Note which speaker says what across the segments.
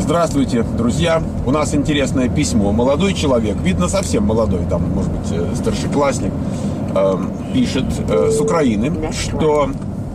Speaker 1: Здравствуйте, друзья. У нас интересное письмо. Молодой человек, видно совсем молодой, там, может быть, старшеклассник, пишет с Украины, что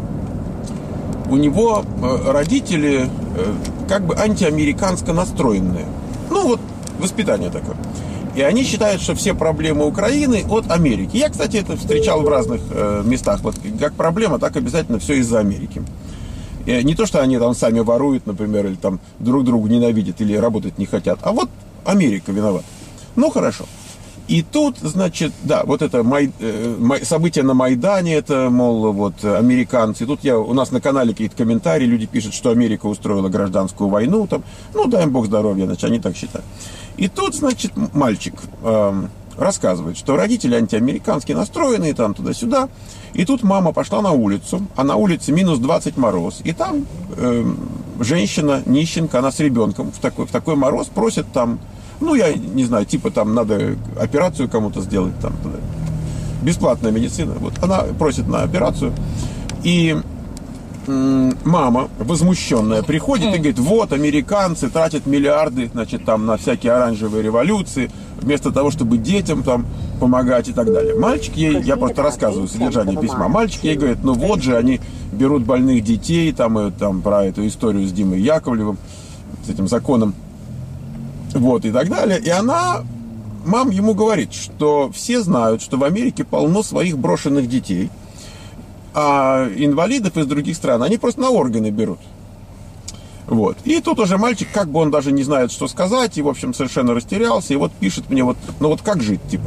Speaker 1: у него родители как бы антиамериканско настроенные. Ну, вот воспитание такое. И они считают, что все проблемы Украины от Америки. Я, кстати, это встречал в разных местах. Вот как проблема, так обязательно все из-за Америки. И не то, что они там сами воруют, например, или там друг друга ненавидят, или работать не хотят. А вот Америка виновата. Ну, хорошо. И тут, значит, да, вот это событие на Майдане, это, мол, вот, американцы. И тут у нас на канале какие-то комментарии, люди пишут, что Америка устроила гражданскую войну, там, ну, дай им бог здоровья, значит, они так считают. И тут, значит, мальчик рассказывает, что родители антиамериканские настроенные, там, туда-сюда. И тут мама пошла на улицу, а на улице минус 20 мороз. И там женщина, нищенка, она с ребенком в такой мороз просит там, ну, я не знаю, типа там надо операцию кому-то сделать, там, бесплатная медицина. Вот, она просит на операцию. И мама, возмущенная, приходит и говорит, вот, американцы тратят миллиарды, значит, там, на всякие оранжевые революции, вместо того, чтобы детям там помогать и так далее. Мальчик ей, я просто рассказываю содержание письма, мальчик ей говорит, ну вот же они берут больных детей, там, и, там про эту историю с Димой Яковлевым, с этим законом, вот, и так далее. И мама ему говорит, что все знают, что в Америке полно своих брошенных детей, а инвалидов из других стран они просто на органы берут. Вот. И тут уже мальчик, как бы он даже не знает, что сказать, и, в общем, совершенно растерялся, и вот пишет мне, вот, ну вот как жить, типа.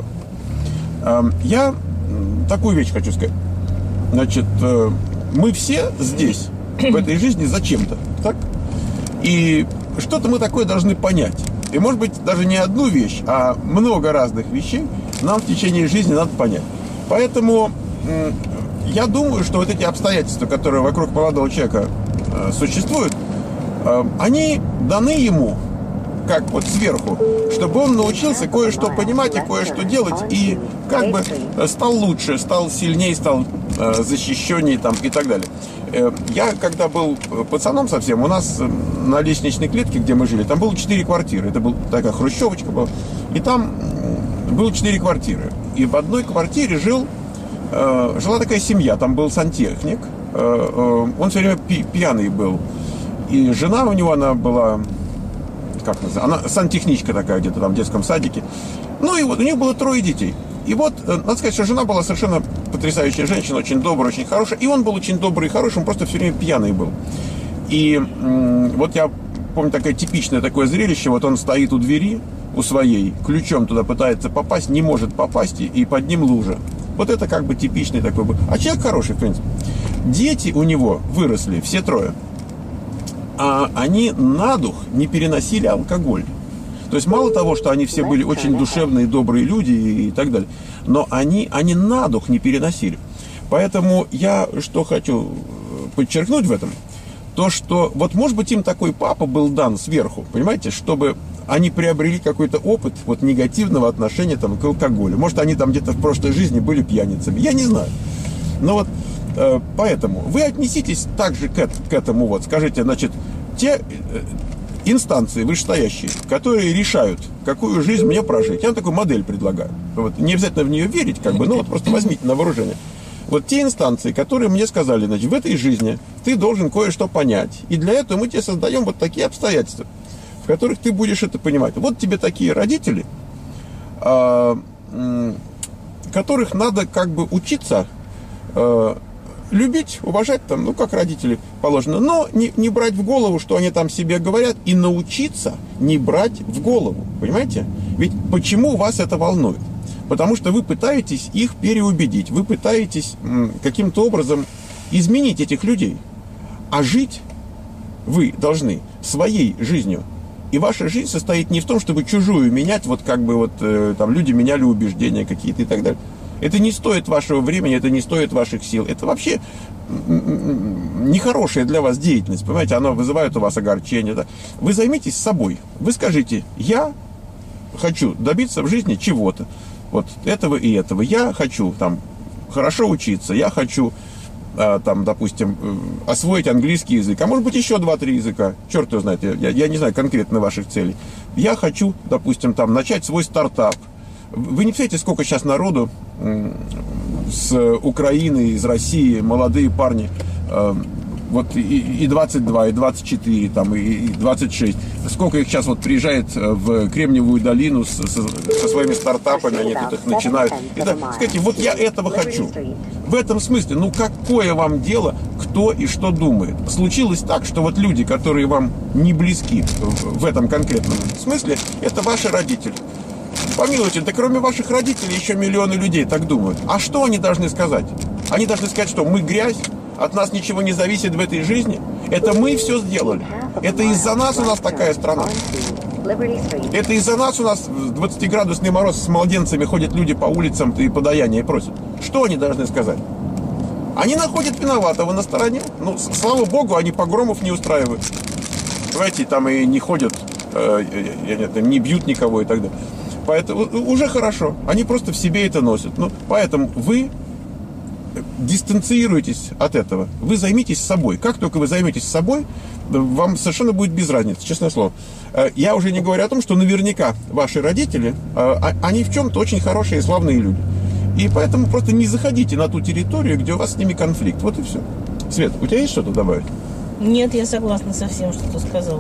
Speaker 1: Я такую вещь хочу сказать. Значит, мы все здесь, в этой жизни, зачем-то, так? И что-то мы такое должны понять. И, может быть, даже не одну вещь, а много разных вещей нам в течение жизни надо понять. Поэтому я думаю, что вот эти обстоятельства, которые вокруг молодого человека существуют, они даны ему, как вот сверху, чтобы он научился кое-что понимать и кое-что делать, и как бы стал лучше, стал сильнее, стал защищеннее там, и так далее. Я, когда был пацаном совсем, у нас на лестничной клетке, где мы жили, там было 4 квартиры. Это была такая хрущевочка была. И там было 4 квартиры. И в одной квартире жила такая семья. Там был сантехник. Он все время пьяный был. И жена у него, она была, как называется, она сантехничка такая, где-то там в детском садике. Ну и вот у них было 3 детей. И вот, надо сказать, что жена была совершенно потрясающая женщина, очень добрая, очень хорошая. И он был очень добрый и хороший, он просто все время пьяный был. И вот я помню такое типичное такое зрелище. Вот он стоит у двери, у своей, ключом туда пытается попасть, не может попасть, и под ним лужа. Вот это как бы типичный такой был. А человек хороший, в принципе. Дети у него выросли, все 3. А они на дух не переносили алкоголь. То есть мало того, что они все были очень душевные, добрые люди и так далее, но они на дух не переносили. Поэтому я что хочу подчеркнуть в этом, то что вот может быть им такой папа был дан сверху, понимаете, чтобы они приобрели какой-то опыт вот негативного отношения там к алкоголю. Может они там где-то в прошлой жизни были пьяницами, я не знаю. Но вот поэтому вы отнеситесь также к этому вот, скажите, значит, те инстанции вышестоящие, которые решают, какую жизнь мне прожить. Я вам такую модель предлагаю. Вот, не обязательно в нее верить, как бы, но вот просто возьмите на вооружение. Вот те инстанции, которые мне сказали, значит, в этой жизни ты должен кое-что понять. И для этого мы тебе создаем вот такие обстоятельства, в которых ты будешь это понимать. Вот тебе такие родители, которых надо как бы учиться любить, уважать, там, ну, как родители положено, но не брать в голову, что они там себе говорят, и научиться не брать в голову, понимаете? Ведь почему вас это волнует? Потому что вы пытаетесь их переубедить, вы пытаетесь каким-то образом изменить этих людей, а жить вы должны своей жизнью. И ваша жизнь состоит не в том, чтобы чужую менять, вот как бы вот там люди меняли убеждения какие-то и так далее. Это не стоит вашего времени, это не стоит ваших сил. Это вообще нехорошая для вас деятельность, понимаете? Она вызывает у вас огорчение. Да? Вы займитесь собой. Вы скажите, я хочу добиться в жизни чего-то. Вот этого и этого. Я хочу там хорошо учиться, я хочу там, допустим, освоить английский язык, а может быть еще 2-3 языка, черт его знает, я не знаю конкретно ваших целей. Я хочу, допустим, там начать свой стартап. Вы не представляете, сколько сейчас народу с Украины, из России, молодые парни, вот и 22, и 24, там, и 26. Сколько их сейчас вот приезжает в Кремниевую долину со своими стартапами, они тут их начинают. И так, скажите, вот я этого хочу. В этом смысле, ну какое вам дело, кто и что думает? Случилось так, что вот люди, которые вам не близки в этом конкретном смысле, это ваши родители. Помилуйте, да кроме ваших родителей еще миллионы людей так думают. А что они должны сказать? Они должны сказать, что мы грязь, от нас ничего не зависит в этой жизни. Это мы все сделали. Это из-за нас у нас такая страна. Это из-за нас у нас 20-градусный мороз с младенцами ходят люди по улицам и подаяние просят. Что они должны сказать? Они находят виноватого на стороне. Ну, слава богу, они погромов не устраивают. Понимаете, там и не ходят, не бьют никого и так далее. Поэтому уже хорошо. Они просто в себе это носят. Ну, поэтому вы дистанцируйтесь от этого. Вы займитесь собой. Как только вы займетесь собой, вам совершенно будет без разницы, честное слово. Я уже не говорю о том, что наверняка ваши родители, они в чем-то очень хорошие и славные люди. И поэтому просто не заходите на ту территорию, где у вас с ними конфликт. Вот и все. Свет, у тебя есть что-то добавить?
Speaker 2: Нет, я согласна со всем, что ты сказал.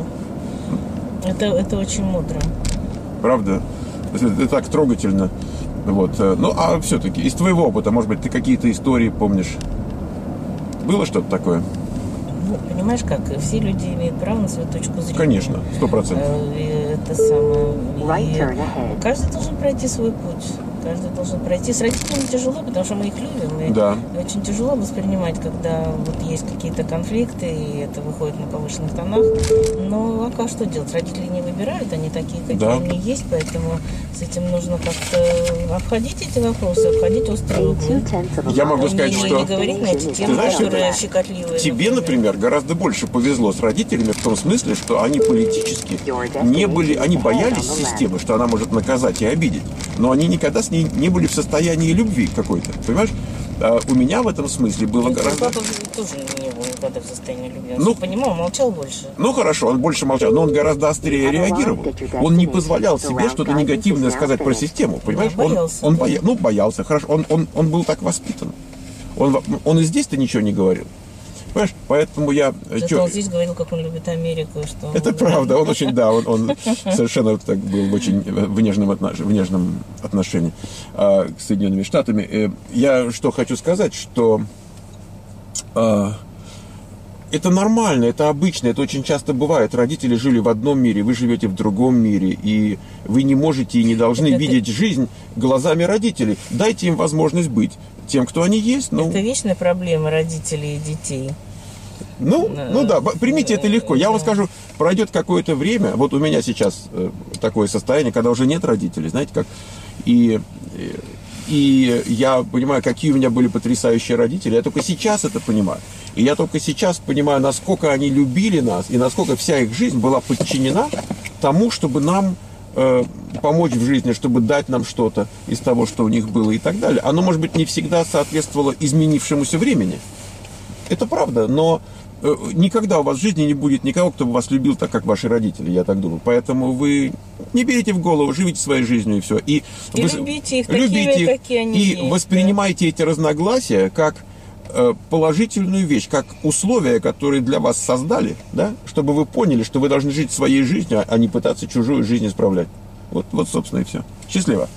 Speaker 2: Это очень мудро.
Speaker 1: Правда? Это так трогательно. Вот. Ну, а все-таки из твоего опыта, может быть, ты какие-то истории помнишь? Было что-то такое?
Speaker 2: Ну, понимаешь, как все люди имеют право на свою точку зрения.
Speaker 1: Конечно, 100%.
Speaker 2: Это самое. И каждый должен пройти свой путь. Каждый должен пройти. С родителями тяжело, потому что мы их любим. И
Speaker 1: да.
Speaker 2: Очень тяжело воспринимать, когда вот есть какие-то конфликты, и это выходит на повышенных тонах. Но а что делать? Родители не выбирают, они такие, какие они есть, поэтому с этим нужно как-то обходить эти вопросы, обходить острые углы.
Speaker 1: Я могу сказать, что...
Speaker 2: Не говорить на эти темы, которые щекотливые.
Speaker 1: Тебе, например, гораздо больше повезло с родителями в том смысле, что они политически не были... Они боялись системы, что она может наказать и обидеть. Но они никогда с ней не были в состоянии любви какой-то. Понимаешь? У меня в этом смысле было гораздо...
Speaker 2: Папа тоже не был никогда в состоянии любви. Он понимал, молчал больше.
Speaker 1: Ну хорошо, он больше молчал, но он гораздо острее реагировал. Он не позволял себе что-то негативное сказать про систему. Понимаешь? Он боялся. Хорошо, он был так воспитан. Он и здесь-то ничего не говорил. Понимаешь? Поэтому я...
Speaker 2: Он здесь говорил, как он любит Америку. Что
Speaker 1: это правда, он очень, да, он совершенно так был очень в нежном отношении к Соединенными Штатами. Я что хочу сказать, что это нормально, это обычно, это очень часто бывает. Родители жили в одном мире, вы живете в другом мире, и вы не можете и не должны видеть жизнь глазами родителей. Дайте им возможность быть тем, кто они есть. Ну...
Speaker 2: Это вечная проблема родителей и детей.
Speaker 1: Ну да, примите это легко. Я вам скажу, пройдет какое-то время, вот у меня сейчас такое состояние, когда уже нет родителей, знаете как, и я понимаю, какие у меня были потрясающие родители, я только сейчас это понимаю. И я только сейчас понимаю, насколько они любили нас, и насколько вся их жизнь была подчинена тому, чтобы нам помочь в жизни, чтобы дать нам что-то из того, что у них было и так далее. Оно, может быть, не всегда соответствовало изменившемуся времени. Это правда, но никогда у вас в жизни не будет никого, кто бы вас любил так, как ваши родители, я так думаю. Поэтому вы не берите в голову, живите своей жизнью и все. И
Speaker 2: любите их, какие они есть.
Speaker 1: И воспринимайте эти разногласия как положительную вещь, как условия, которые для вас создали, да, чтобы вы поняли, что вы должны жить своей жизнью, а не пытаться чужую жизнь исправлять. Вот собственно, и все. Счастливо.